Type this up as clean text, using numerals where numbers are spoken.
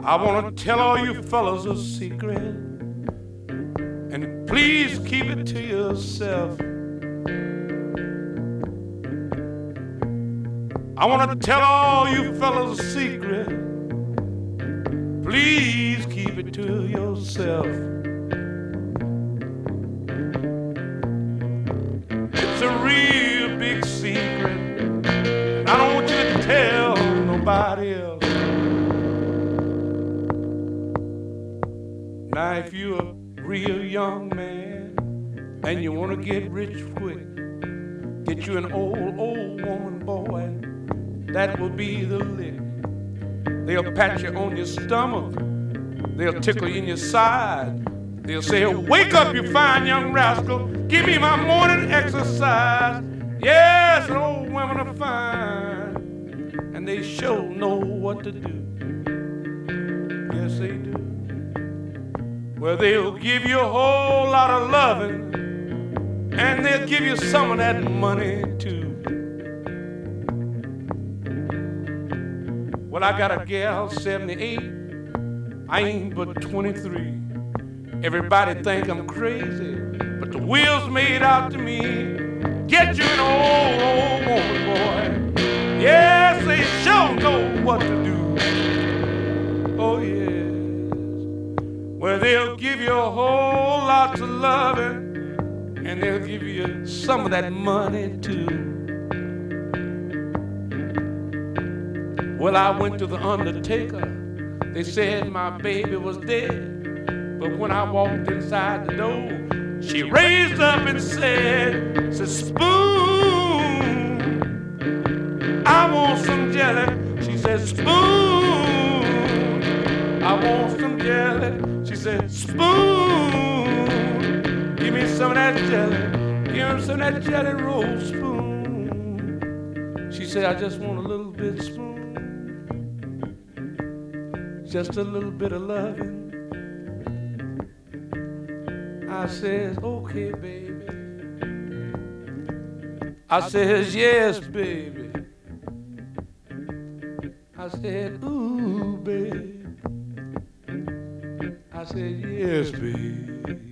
I want to tell all you fellas a secret, and please keep it to yourself. I want to tell all you fellas a secret, please keep it to yourself. It's a real big secret, and I don't want you to tell nobody else. Now if you're a real young man and you want to get rich quick, get you an old woman, boy, that will be the lick. They'll pat you on your stomach, they'll tickle you in your side, they'll say, wake up, you fine young rascal, give me my morning exercise. Yes, old women are fine, and they sure know what to do. Yes, they do. Well, they'll give you a whole lot of loving, and they'll give you some of that money too. Well, I got a gal, 78, I ain't but 23. Everybody think I'm crazy, but the wheels made out to me. Get you an old woman, boy. Yes, they sure know what to do. Oh, yes. Well, they'll give you a whole lot of loving, and they'll give you some of that money too. Well, I went to the undertaker. They said my baby was dead. But when I walked inside the door, she raised up and said, Spoon, I want some jelly. She said, Spoon, I want some jelly. She said, Spoon, give me some of that jelly. Give me some of that jelly roll, Spoon. She said, I just want a little bit, Spoon. Just a little bit of loving. I says, okay, baby. I says, yes, baby. I said, ooh, baby. I said, yes, baby.